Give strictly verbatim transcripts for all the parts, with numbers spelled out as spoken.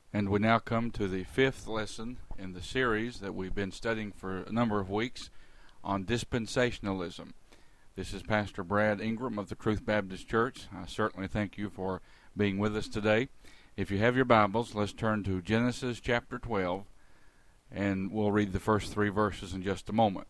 And we now come to the fifth lesson in the series that we've been studying for a number of weeks on dispensationalism. This is Pastor Brad Ingram of the Truth Baptist Church. I certainly thank you for being with us today. If you have your Bibles, let's turn to Genesis chapter twelve, and we'll read the first three verses in just a moment.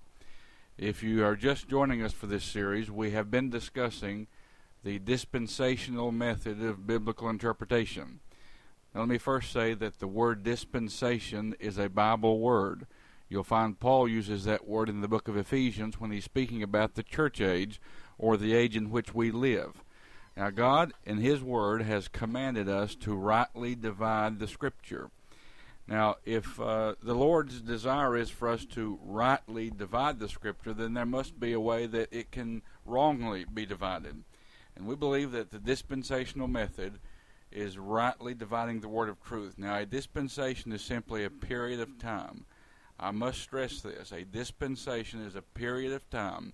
If you are just joining us for this series, we have been discussing the dispensational method of biblical interpretation. Now, let me first say that the word dispensation is a Bible word. You'll find Paul uses that word in the book of Ephesians when he's speaking about the church age, or the age in which we live. Now, God, in His Word, has commanded us to rightly divide the Scripture. Now, if uh, the Lord's desire is for us to rightly divide the Scripture, then there must be a way that it can wrongly be divided. And we believe that the dispensational method is rightly dividing the word of truth. Now, a dispensation is simply a period of time. I must stress this. A dispensation is a period of time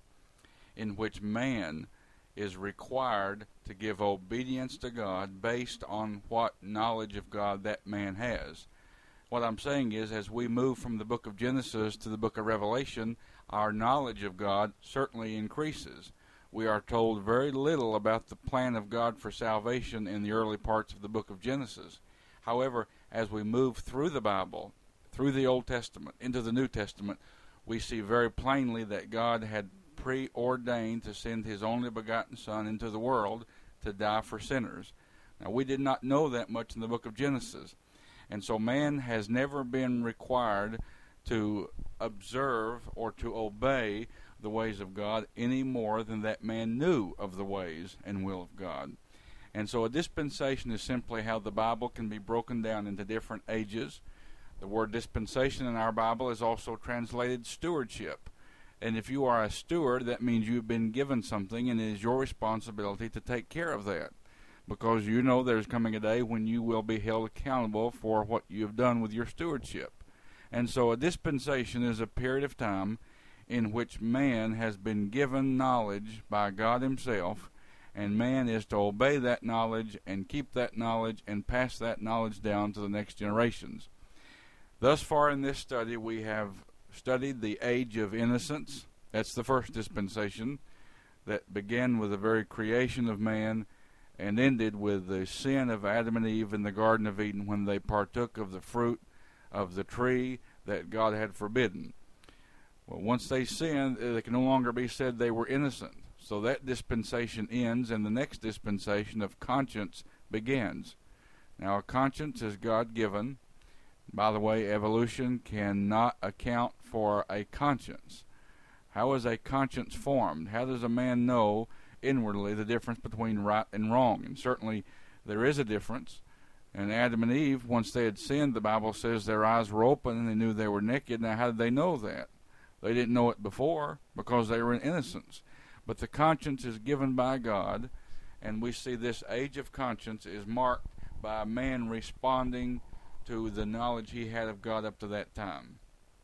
in which man is required to give obedience to God based on what knowledge of God that man has. What I'm saying is, as we move from the book of Genesis to the book of Revelation, our knowledge of God certainly increases. We are told very little about the plan of God for salvation in the early parts of the book of Genesis. However, as we move through the Bible, through the Old Testament, into the New Testament, we see very plainly that God had preordained to send His only begotten Son into the world to die for sinners. Now, we did not know that much in the book of Genesis, and so man has never been required to observe or to obey the ways of God any more than that man knew of the ways and will of God. And so a dispensation is simply how the Bible can be broken down into different ages. The word dispensation in our Bible is also translated stewardship. And if you are a steward, that means you've been given something, and it is your responsibility to take care of that, because you know there's coming a day when you will be held accountable for what you have done with your stewardship. And so a dispensation is a period of time in which man has been given knowledge by God Himself, and man is to obey that knowledge and keep that knowledge and pass that knowledge down to the next generations. Thus far in this study, we have studied the age of innocence. That's the first dispensation that began with the very creation of man and ended with the sin of Adam and Eve in the Garden of Eden when they partook of the fruit of the tree that God had forbidden. Well, once they sinned, they can no longer be said they were innocent. So that dispensation ends, and the next dispensation of conscience begins. Now, a conscience is God-given. By the way, evolution cannot account for a conscience. How is a conscience formed? How does a man know inwardly the difference between right and wrong? And certainly there is a difference. And Adam and Eve, once they had sinned, the Bible says their eyes were open and they knew they were naked. Now, how did they know that? They didn't know it before because they were in innocence. But the conscience is given by God, and we see this age of conscience is marked by a man responding to the knowledge he had of God up to that time.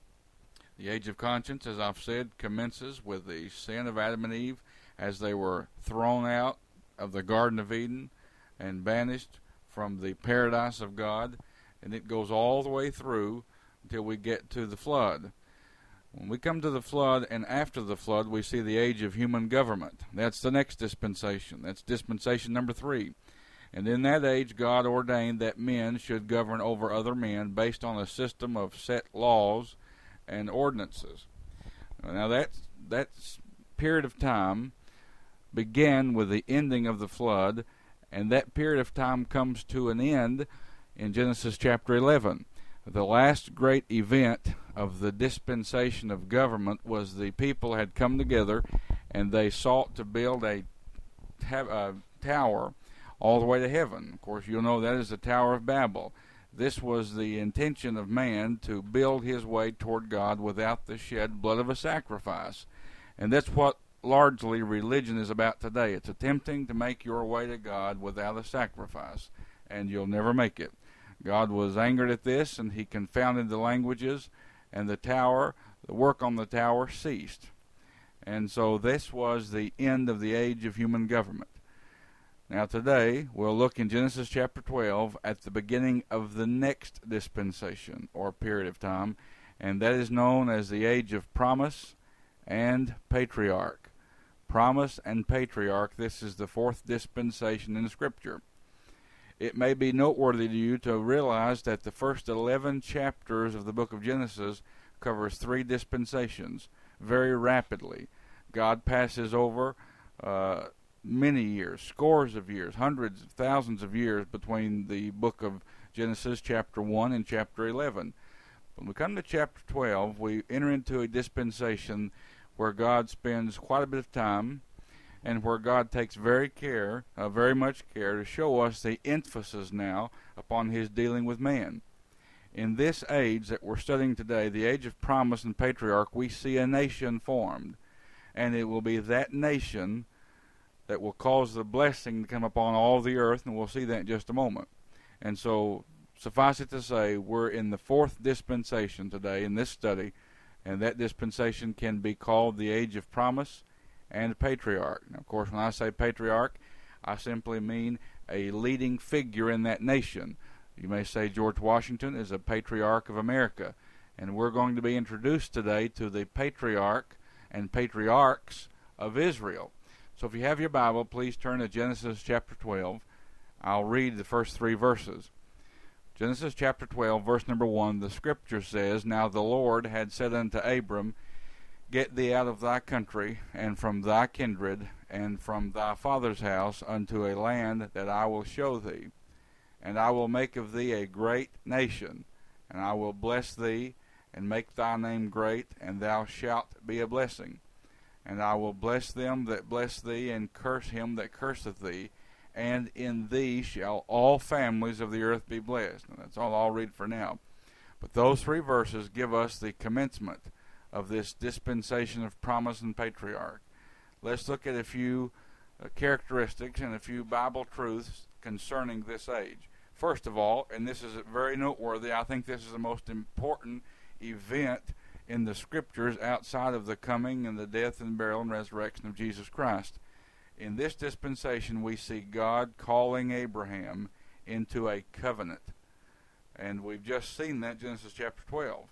The age of conscience, as I've said, commences with the sin of Adam and Eve as they were thrown out of the Garden of Eden and banished from the paradise of God, and it goes all the way through until we get to the flood. When we come to the flood, and after the flood, we see the age of human government. That's the next dispensation. That's dispensation number three. And in that age, God ordained that men should govern over other men based on a system of set laws and ordinances. Now, that that period of time began with the ending of the flood, and that period of time comes to an end in Genesis chapter eleven. The last great event of the dispensation of government was the people had come together and they sought to build a, ta- a tower all the way to heaven. Of course, you'll know that is the Tower of Babel. This was the intention of man, to build his way toward God without the shed blood of a sacrifice. And that's what largely religion is about today. It's attempting to make your way to God without a sacrifice, and you'll never make it. God was angered at this, and He confounded the languages, and the tower, the work on the tower ceased. And so this was the end of the age of human government. Now today, we'll look in Genesis chapter twelve at the beginning of the next dispensation, or period of time, and that is known as the age of promise and patriarch. Promise and patriarch, this is the fourth dispensation in Scripture. It may be noteworthy to you to realize that the first eleven chapters of the book of Genesis covers three dispensations very rapidly. God passes over uh, many years, scores of years, hundreds of thousands of years between the book of Genesis chapter one and chapter eleven. When we come to chapter twelve, we enter into a dispensation where God spends quite a bit of time and where God takes very care, uh, very much care to show us the emphasis now upon His dealing with man. In this age that we're studying today, the age of promise and patriarch, we see a nation formed, and it will be that nation that will cause the blessing to come upon all the earth, and we'll see that in just a moment. And so, suffice it to say, we're in the fourth dispensation today in this study, and that dispensation can be called the age of promise and patriarch. Now, of course, when I say patriarch, I simply mean a leading figure in that nation. You may say George Washington is a patriarch of America, and we're going to be introduced today to the patriarch and patriarchs of Israel. So if you have your Bible, please turn to Genesis chapter twelve. I'll read the first three verses. Genesis chapter twelve, verse number one, the Scripture says, Now the Lord had said unto Abram, Get thee out of thy country, and from thy kindred, and from thy father's house, unto a land that I will show thee. And I will make of thee a great nation, and I will bless thee, and make thy name great, and thou shalt be a blessing. And I will bless them that bless thee, and curse him that curseth thee, and in thee shall all families of the earth be blessed. And that's all I'll read for now. But those three verses give us the commencement of this dispensation of promise and patriarch. Let's look at a few uh, characteristics and a few Bible truths concerning this age. First of all, and this is very noteworthy, I think this is the most important event in the Scriptures outside of the coming and the death and burial and resurrection of Jesus Christ. In this dispensation, we see God calling Abraham into a covenant. And we've just seen that in Genesis chapter twelve.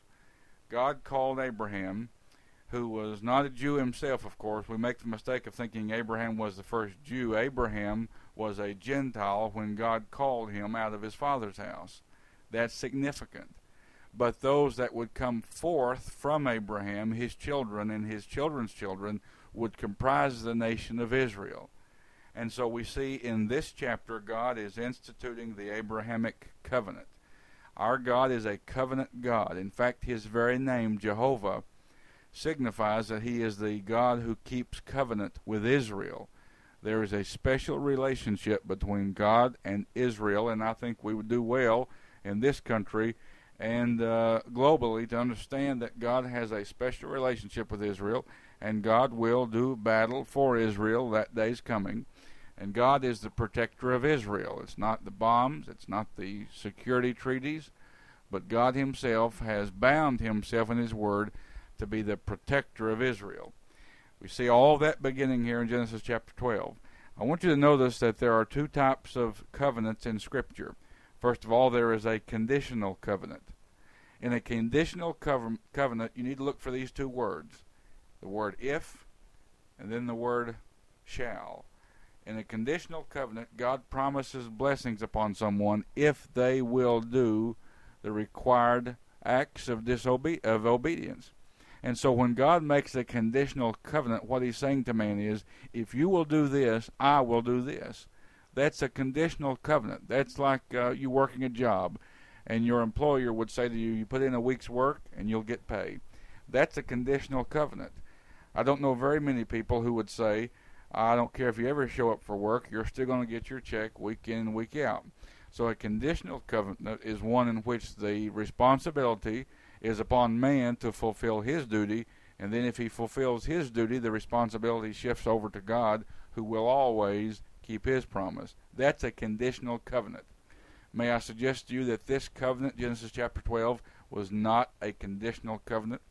God called Abraham, who was not a Jew himself, of course. We make the mistake of thinking Abraham was the first Jew. Abraham was a Gentile when God called him out of his father's house. That's significant. But those that would come forth from Abraham, his children and his children's children, would comprise the nation of Israel. And so we see in this chapter God is instituting the Abrahamic covenant. Our God is a covenant God. In fact, His very name, Jehovah, signifies that He is the God who keeps covenant with Israel. There is a special relationship between God and Israel, and I think we would do well in this country and uh, globally to understand that God has a special relationship with Israel, and God will do battle for Israel. That day's coming. And God is the protector of Israel. It's not the bombs, it's not the security treaties, but God Himself has bound Himself in His Word to be the protector of Israel. We see all that beginning here in Genesis chapter twelve. I want you to notice that there are two types of covenants in Scripture. First of all, there is a conditional covenant. In a conditional covenant, you need to look for these two words. The word if, and then the word shall. In a conditional covenant, God promises blessings upon someone if they will do the required acts of disobe- of obedience. And so when God makes a conditional covenant, what He's saying to man is, if you will do this, I will do this. That's a conditional covenant. That's like uh, you working a job, and your employer would say to you, you put in a week's work, and you'll get paid. That's a conditional covenant. I don't know very many people who would say, I don't care if you ever show up for work, you're still going to get your check week in and week out. So a conditional covenant is one in which the responsibility is upon man to fulfill his duty, and then if he fulfills his duty, the responsibility shifts over to God, who will always keep His promise. That's a conditional covenant. May I suggest to you that this covenant, Genesis chapter twelve, was not a conditional covenant?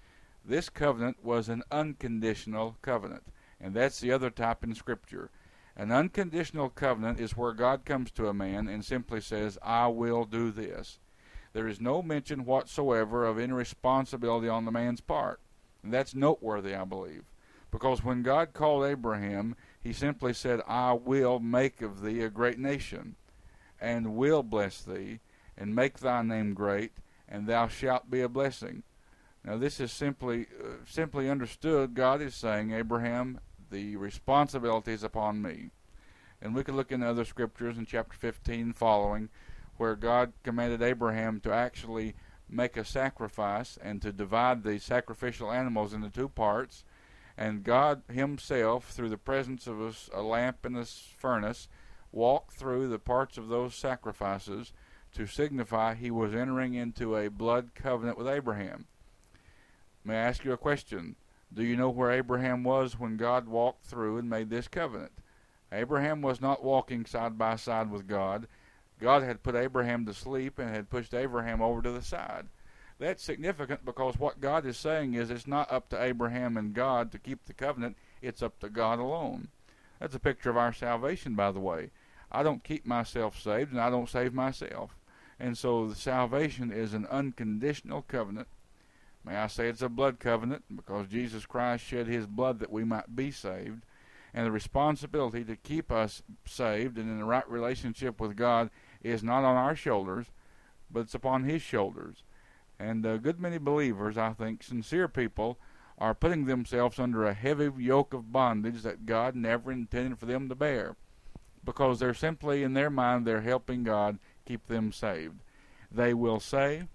This covenant was an unconditional covenant, and that's the other type in Scripture. An unconditional covenant is where God comes to a man and simply says, I will do this. There is no mention whatsoever of any responsibility on the man's part. And that's noteworthy, I believe. Because when God called Abraham, he simply said, I will make of thee a great nation, and will bless thee, and make thy name great, and thou shalt be a blessing. Now this is simply uh, simply understood. God is saying, Abraham, the responsibility is upon me. And we could look in other scriptures in chapter fifteen following, where God commanded Abraham to actually make a sacrifice and to divide the sacrificial animals into two parts. And God himself, through the presence of a, a lamp in a furnace, walked through the parts of those sacrifices to signify he was entering into a blood covenant with Abraham. May I ask you a question? Do you know where Abraham was when God walked through and made this covenant? Abraham was not walking side by side with God. God had put Abraham to sleep and had pushed Abraham over to the side. That's significant because what God is saying is it's not up to Abraham and God to keep the covenant. It's up to God alone. That's a picture of our salvation, by the way. I don't keep myself saved, and I don't save myself. And so the salvation is an unconditional covenant. May I say it's a blood covenant, because Jesus Christ shed his blood that we might be saved. And the responsibility to keep us saved and in the right relationship with God is not on our shoulders, but it's upon his shoulders. And a good many believers, I think, sincere people, are putting themselves under a heavy yoke of bondage that God never intended for them to bear, because they're simply, in their mind, they're helping God keep them saved. They will say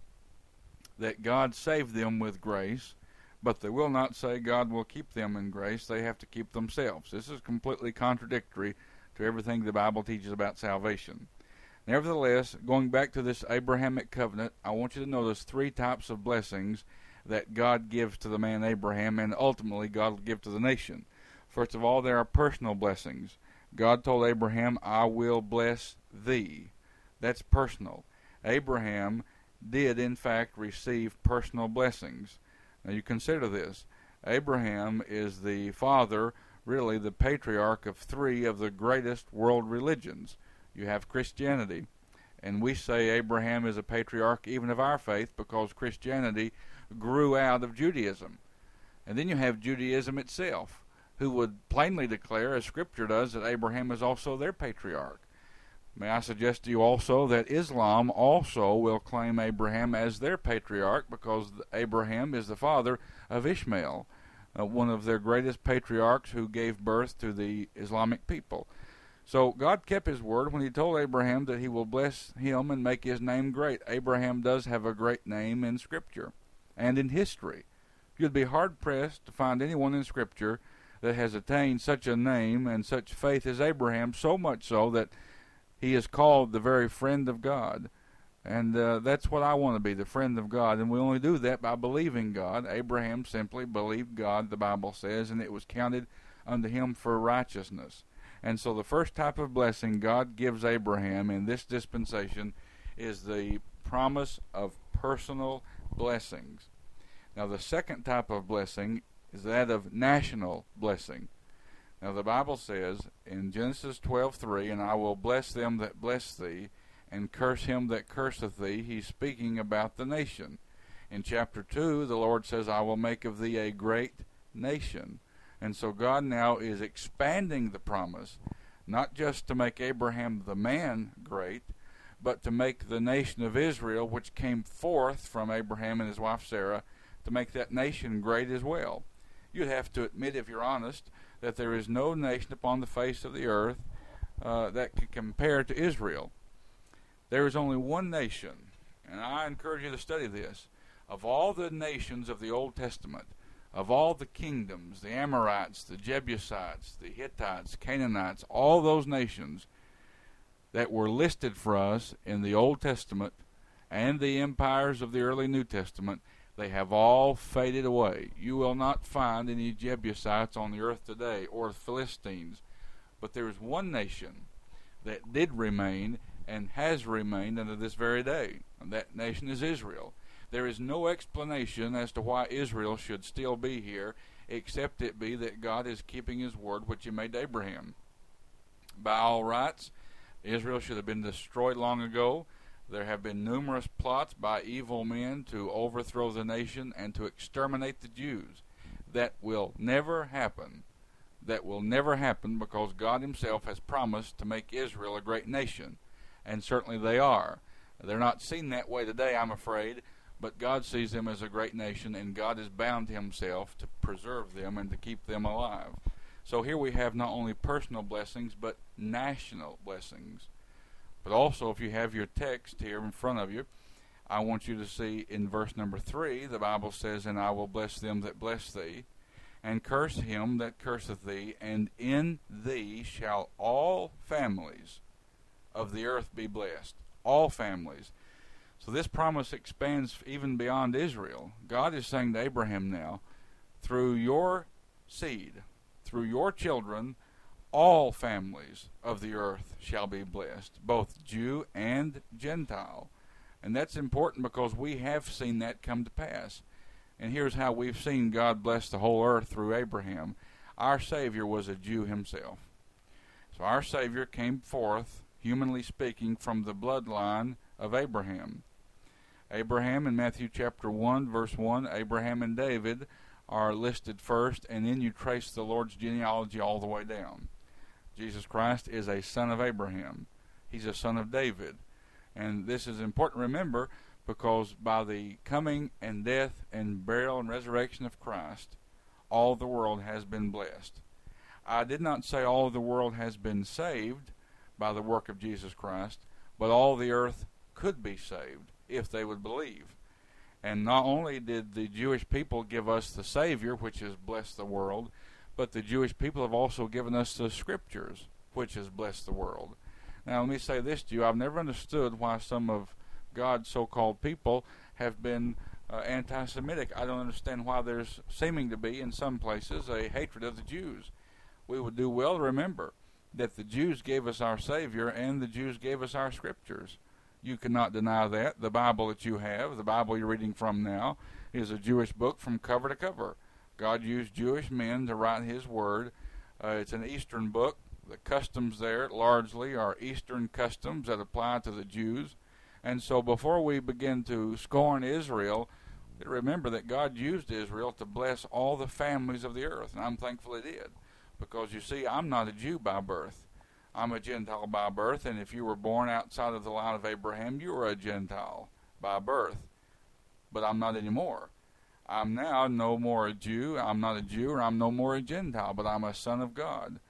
that God saved them with grace, but they will not say God will keep them in grace. They have to keep themselves. This is completely contradictory to everything the Bible teaches about salvation. Nevertheless, going back to this Abrahamic covenant, I want you to notice three types of blessings that God gives to the man Abraham, and ultimately God will give to the nation. First of all, there are personal blessings. God told Abraham, I will bless thee. That's personal. Abraham did, in fact, receive personal blessings. Now you consider this. Abraham is the father, really the patriarch of three of the greatest world religions. You have Christianity, and we say Abraham is a patriarch even of our faith because Christianity grew out of Judaism. And then you have Judaism itself, who would plainly declare, as Scripture does, that Abraham is also their patriarch. May I suggest to you also that Islam also will claim Abraham as their patriarch, because Abraham is the father of Ishmael, uh, one of their greatest patriarchs who gave birth to the Islamic people. So God kept his word when he told Abraham that he will bless him and make his name great. Abraham does have a great name in Scripture and in history. You'd be hard-pressed to find anyone in Scripture that has attained such a name and such faith as Abraham, so much so that he is called the very friend of God. And uh, that's what I want to be, the friend of God. And we only do that by believing God. Abraham simply believed God, the Bible says, and it was counted unto him for righteousness. And so the first type of blessing God gives Abraham in this dispensation is the promise of personal blessings. Now the second type of blessing is that of national blessing. Now the Bible says in Genesis twelve three, and I will bless them that bless thee, and curse him that curseth thee. He's speaking about the nation. In chapter two, the Lord says, I will make of thee a great nation. And so God now is expanding the promise, not just to make Abraham the man great, but to make the nation of Israel, which came forth from Abraham and his wife Sarah, to make that nation great as well. You'd have to admit, if you're honest, that there is no nation upon the face of the earth uh, that can compare to Israel. There is only one nation, and I encourage you to study this. Of all the nations of the Old Testament, of all the kingdoms, the Amorites, the Jebusites, the Hittites, Canaanites, all those nations that were listed for us in the Old Testament and the empires of the early New Testament, they have all faded away. You will not find any Jebusites on the earth today, or Philistines. But there is one nation that did remain and has remained unto this very day, and that nation is Israel. There is no explanation as to why Israel should still be here, except it be that God is keeping his word which he made to Abraham. By all rights, Israel should have been destroyed long ago. There have been numerous plots by evil men to overthrow the nation and to exterminate the Jews. That will never happen. That will never happen because God himself has promised to make Israel a great nation. And certainly they are. They're not seen that way today, I'm afraid, but God sees them as a great nation, and God has bound himself to preserve them and to keep them alive. So here we have not only personal blessings, but national blessings. But also, if you have your text here in front of you, I want you to see in verse number three, the Bible says, "And I will bless them that bless thee, and curse him that curseth thee, and in thee shall all families of the earth be blessed." All families. So this promise expands even beyond Israel. God is saying to Abraham now, through your seed, through your children, all families of the earth shall be blessed, both Jew and Gentile. And that's important because we have seen that come to pass. And here's how we've seen God bless the whole earth through Abraham. Our Savior was a Jew himself. So our Savior came forth, humanly speaking, from the bloodline of Abraham. Abraham in Matthew chapter one, verse one, Abraham and David are listed first, and then you trace the Lord's genealogy all the way down. Jesus Christ is a son of Abraham. He's a son of David. And this is important to remember because by the coming and death and burial and resurrection of Christ, all the world has been blessed. I did not say all the world has been saved by the work of Jesus Christ, but all the earth could be saved if they would believe. And not only did the Jewish people give us the Savior, which has blessed the world, but the Jewish people have also given us the Scriptures, which has blessed the world. Now, let me say this to you. I've never understood why some of God's so-called people have been uh, anti-Semitic. I don't understand why there's seeming to be, in some places, a hatred of the Jews. We would do well to remember that the Jews gave us our Savior and the Jews gave us our Scriptures. You cannot deny that. The Bible that you have, the Bible you're reading from now, is a Jewish book from cover to cover. God used Jewish men to write his word. Uh, it's an Eastern book. The customs there largely are Eastern customs that apply to the Jews. And so before we begin to scorn Israel, remember that God used Israel to bless all the families of the earth. And I'm thankful he did. Because you see, I'm not a Jew by birth. I'm a Gentile by birth, and if you were born outside of the line of Abraham, you were a Gentile by birth. But I'm not anymore. I'm now no more a Jew, I'm not a Jew, or I'm no more a Gentile, but I'm a son of God.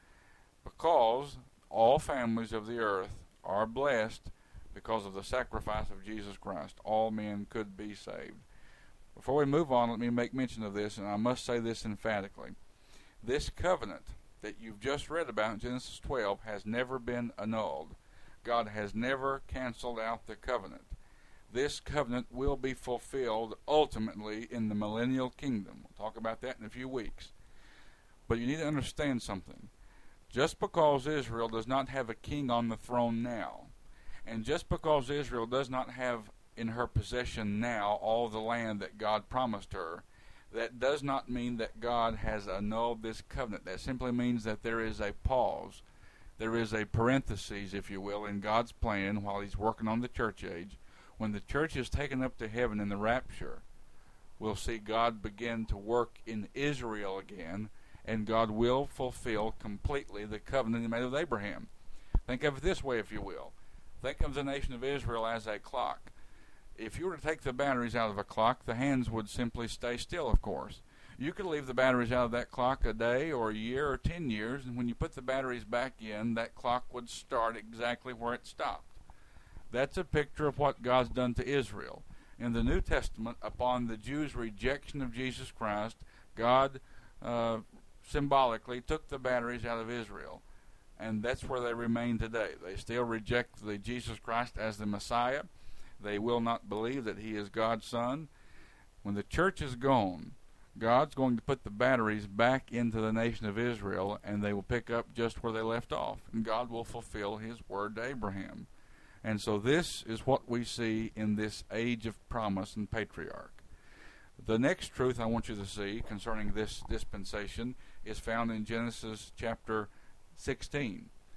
Because all families of the earth are blessed because of the sacrifice of Jesus Christ. All men could be saved. Before we move on, let me make mention of this, and I must say this emphatically. This covenant that you've just read about in Genesis twelve has never been annulled. God has never canceled out the covenant. This covenant will be fulfilled ultimately in the millennial kingdom. We'll talk about that in a few weeks. But you need to understand something. Just because Israel does not have a king on the throne now, and just because Israel does not have in her possession now all the land that God promised her, that does not mean that God has annulled this covenant. That simply means that there is a pause. There is a parenthesis, if you will, in God's plan while he's working on the church age. When the church is taken up to heaven in the rapture, we'll see God begin to work in Israel again, and God will fulfill completely the covenant he made with Abraham. Think of it this way, if you will. Think of the nation of Israel as a clock. If you were to take the batteries out of a clock, the hands would simply stay still, of course. You could leave the batteries out of that clock a day or a year or ten years, and when you put the batteries back in, that clock would start exactly where it stopped. That's a picture of what God's done to Israel. In the New Testament, upon the Jews' rejection of Jesus Christ, God uh, symbolically took the batteries out of Israel. And that's where they remain today. They still reject the Jesus Christ as the Messiah. They will not believe that he is God's son. When the church is gone, God's going to put the batteries back into the nation of Israel, and they will pick up just where they left off. And God will fulfill his word to Abraham. And so this is what we see in this age of promise and patriarch. The next truth I want you to see concerning this dispensation is found in Genesis chapter sixteen.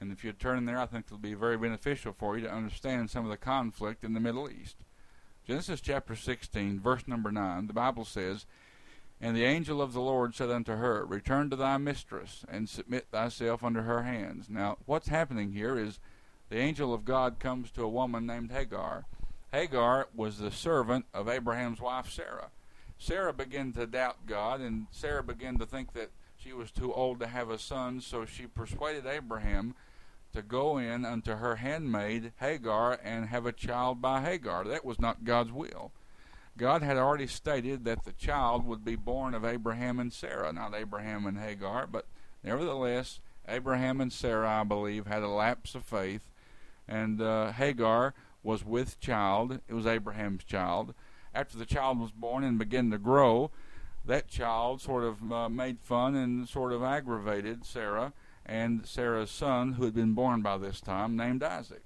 And if you turn there, I think it'll be very beneficial for you to understand some of the conflict in the Middle East. Genesis chapter sixteen, verse number nine, the Bible says, "And the angel of the Lord said unto her, Return to thy mistress, and submit thyself under her hands." Now, what's happening here is the angel of God comes to a woman named Hagar. Hagar was the servant of Abraham's wife, Sarah. Sarah began to doubt God, and Sarah began to think that she was too old to have a son, so she persuaded Abraham to go in unto her handmaid Hagar and have a child by Hagar. That was not God's will. God had already stated that the child would be born of Abraham and Sarah, not Abraham and Hagar, but nevertheless, Abraham and Sarah, I believe, had a lapse of faith, and uh, Hagar was with child. It was Abraham's child. After the child was born and began to grow, that child sort of uh, made fun and sort of aggravated Sarah and Sarah's son, who had been born by this time, named Isaac.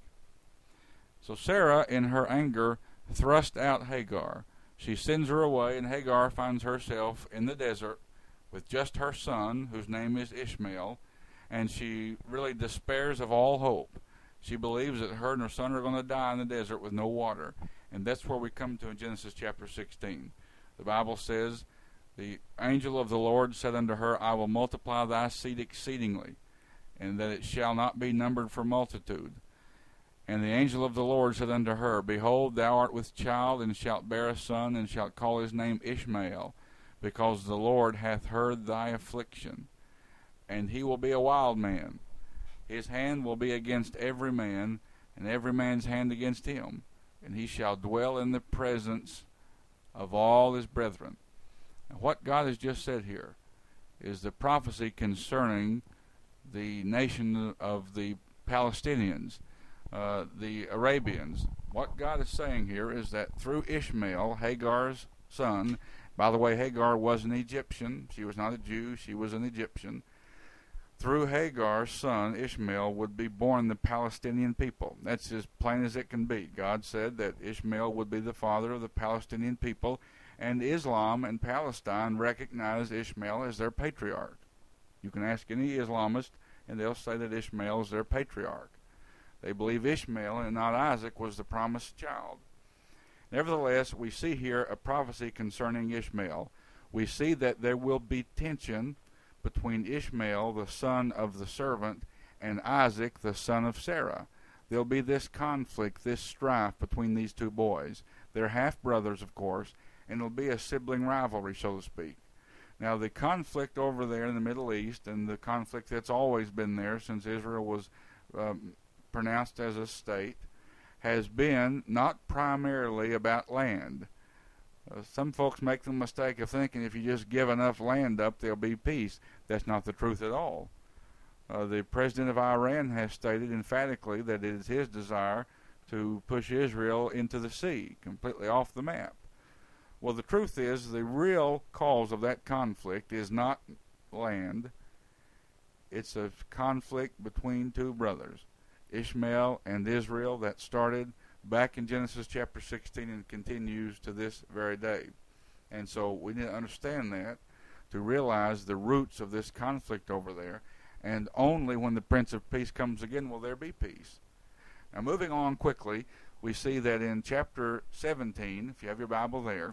So Sarah, in her anger, thrust out Hagar. She sends her away, and Hagar finds herself in the desert with just her son, whose name is Ishmael, and she really despairs of all hope. She believes that her and her son are going to die in the desert with no water. And that's where we come to in Genesis chapter sixteen. The Bible says, "The angel of the Lord said unto her, I will multiply thy seed exceedingly, and that it shall not be numbered for multitude. And the angel of the Lord said unto her, Behold, thou art with child, and shalt bear a son, and shalt call his name Ishmael, because the Lord hath heard thy affliction. And he will be a wild man. His hand will be against every man, and every man's hand against him. And he shall dwell in the presence of all his brethren." Now, what God has just said here is the prophecy concerning the nation of the Palestinians, uh, the Arabians. What God is saying here is that through Ishmael, Hagar's son — by the way, Hagar was an Egyptian. She was not a Jew. She was an Egyptian. Through Hagar's son, Ishmael, would be born the Palestinian people. That's as plain as it can be. God said that Ishmael would be the father of the Palestinian people, and Islam and Palestine recognize Ishmael as their patriarch. You can ask any Islamist, and they'll say that Ishmael is their patriarch. They believe Ishmael and not Isaac was the promised child. Nevertheless, we see here a prophecy concerning Ishmael. We see that there will be tension between Ishmael, the son of the servant, and Isaac, the son of Sarah. There'll be this conflict, this strife between these two boys. They're half-brothers, of course, and it'll be a sibling rivalry, so to speak. Now, the conflict over there in the Middle East, and the conflict that's always been there since Israel was um, pronounced as a state, has been not primarily about land. Uh, some folks make the mistake of thinking if you just give enough land up, there'll be peace. That's not the truth at all. Uh, the president of Iran has stated emphatically that it is his desire to push Israel into the sea, completely off the map. Well, the truth is the real cause of that conflict is not land. It's a conflict between two brothers, Ishmael and Israel, that started back in Genesis chapter sixteen and continues to this very day. And so we need to understand that to realize the roots of this conflict over there, and only when the Prince of Peace comes again will there be peace. Now, moving on quickly, we see that in chapter seventeen, if you have your Bible there,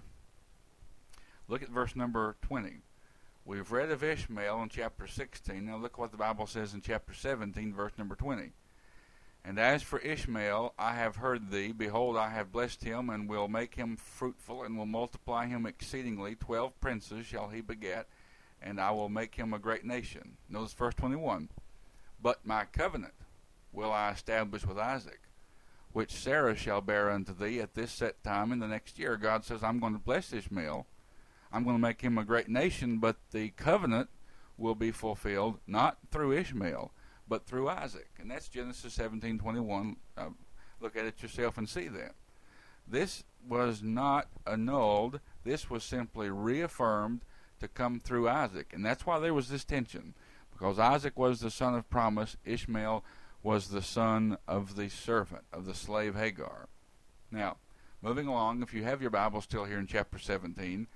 look at verse number twenty. We've read of Ishmael in chapter sixteen. Now look what the Bible says in chapter seventeen, verse number twenty. "And as for Ishmael, I have heard thee. Behold, I have blessed him, and will make him fruitful, and will multiply him exceedingly. Twelve princes shall he beget, and I will make him a great nation." Notice verse twenty-one. "But my covenant will I establish with Isaac, which Sarah shall bear unto thee at this set time in the next year." God says, I'm going to bless Ishmael. I'm going to make him a great nation, but the covenant will be fulfilled not through Ishmael, but through Isaac. And that's Genesis seventeen twenty-one. Uh, look at it yourself and see that. This was not annulled. This was simply reaffirmed to come through Isaac. And that's why there was this tension, because Isaac was the son of promise. Ishmael was the son of the servant, of the slave Hagar. Now, moving along, if you have your Bible still here in chapter seventeen,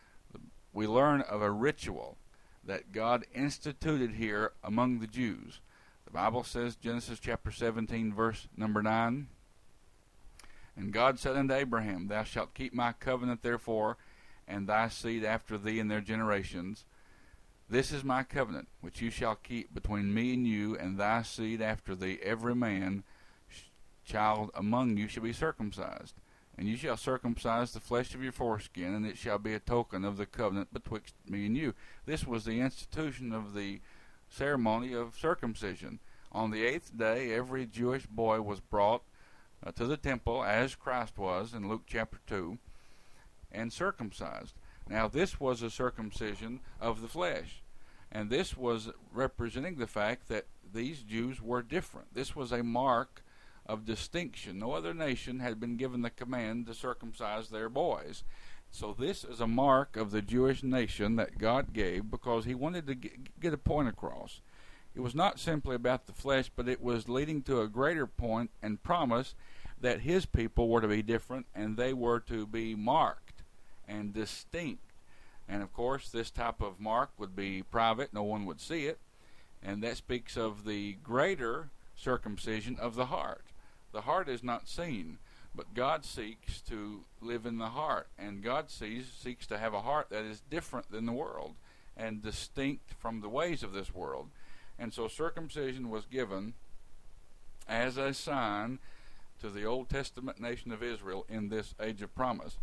we learn of a ritual that God instituted here among the Jews. The Bible says, Genesis chapter seventeen, verse number nine, "And God said unto Abraham, Thou shalt keep my covenant therefore, and thy seed after thee in their generations. This is my covenant, which you shall keep between me and you, and thy seed after thee. Every man child among you shall be circumcised. And you shall circumcise the flesh of your foreskin, and it shall be a token of the covenant betwixt me and you." This was the institution of the ceremony of circumcision. On the eighth day, every Jewish boy was brought uh, to the temple, as Christ was in Luke chapter two, and circumcised. Now, this was a circumcision of the flesh, and this was representing the fact that these Jews were different. This was a mark of distinction. No other nation had been given the command to circumcise their boys. So this is a mark of the Jewish nation that God gave because he wanted to get a point across. It was not simply about the flesh, but it was leading to a greater point and promise that his people were to be different and they were to be marked and distinct. And of course, this type of mark would be private. No one would see it. And that speaks of the greater circumcision of the heart. The heart is not seen, but God seeks to live in the heart, and God sees, seeks to have a heart that is different than the world and distinct from the ways of this world. And so circumcision was given as a sign to the Old Testament nation of Israel in this age of promise.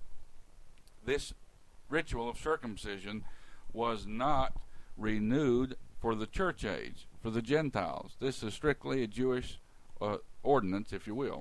This ritual of circumcision was not renewed for the church age, for the Gentiles. This is strictly a Jewish uh, ordinance, if you will.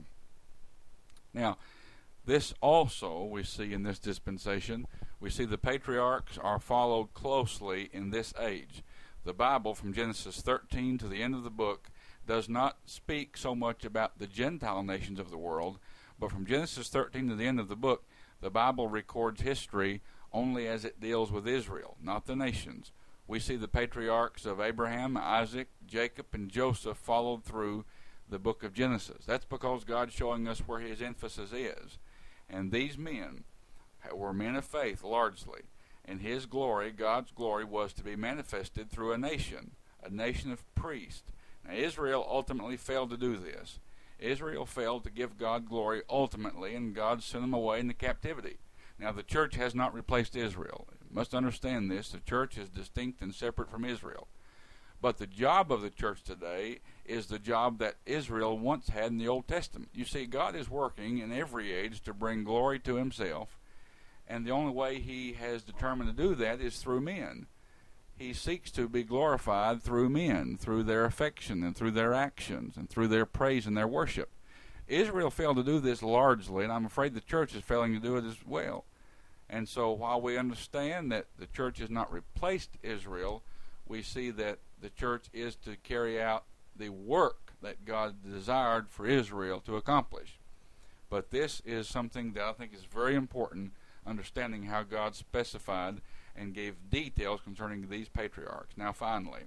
Now, this also we see in this dispensation. We see the patriarchs are followed closely in this age. The Bible, from Genesis thirteen to the end of the book, does not speak so much about the Gentile nations of the world, but from Genesis thirteen to the end of the book, the Bible records history only as it deals with Israel, not the nations. We see the patriarchs of Abraham, Isaac, Jacob, and Joseph followed through the book of Genesis. That's because God's showing us where his emphasis is. And these men were men of faith largely. And his glory, God's glory, was to be manifested through a nation, a nation of priests. Now, Israel ultimately failed to do this. Israel failed to give God glory ultimately, and God sent them away into captivity. Now, the church has not replaced Israel. You must understand this. The church is distinct and separate from Israel. But the job of the church today is the job that Israel once had in the Old Testament. You see, God is working in every age to bring glory to himself, and the only way he has determined to do that is through men. He seeks to be glorified through men, through their affection and through their actions and through their praise and their worship. Israel failed to do this largely, and I'm afraid the church is failing to do it as well. And so while we understand that the church has not replaced Israel, we see that the church is to carry out the work that God desired for Israel to accomplish. But this is something that I think is very important, understanding how God specified and gave details concerning these patriarchs. Now finally,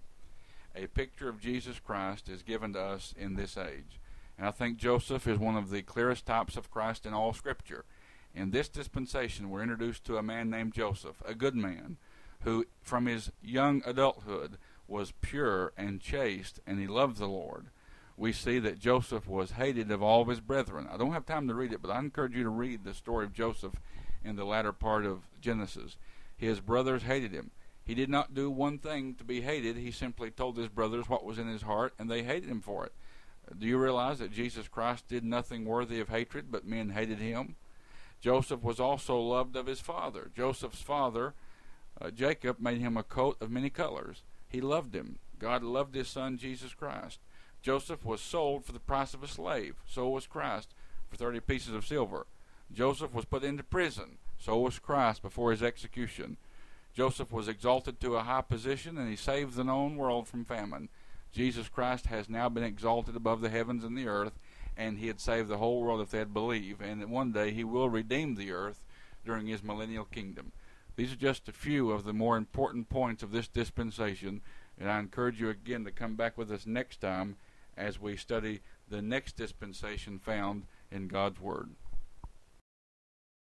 a picture of Jesus Christ is given to us in this age. And I think Joseph is one of the clearest types of Christ in all Scripture. In this dispensation, we're introduced to a man named Joseph, a good man, who from his young adulthood was pure and chaste, and he loved the Lord. We see that Joseph was hated of all of his brethren. I don't have time to read it, but I encourage you to read the story of Joseph in the latter part of Genesis. His brothers hated him. He did not do one thing to be hated. He simply told his brothers what was in his heart, and they hated him for it. Do you realize that Jesus Christ did nothing worthy of hatred, but men hated him? Joseph was also loved of his father. Joseph's father, uh, Jacob, made him a coat of many colors. He loved him. God loved his son, Jesus Christ. Joseph was sold for the price of a slave. So was Christ, for thirty pieces of silver. Joseph was put into prison. So was Christ before his execution. Joseph was exalted to a high position, and he saved the known world from famine. Jesus Christ has now been exalted above the heavens and the earth, and he had saved the whole world if they had believed. And one day he will redeem the earth during his millennial kingdom. These are just a few of the more important points of this dispensation, and I encourage you again to come back with us next time as we study the next dispensation found in God's Word.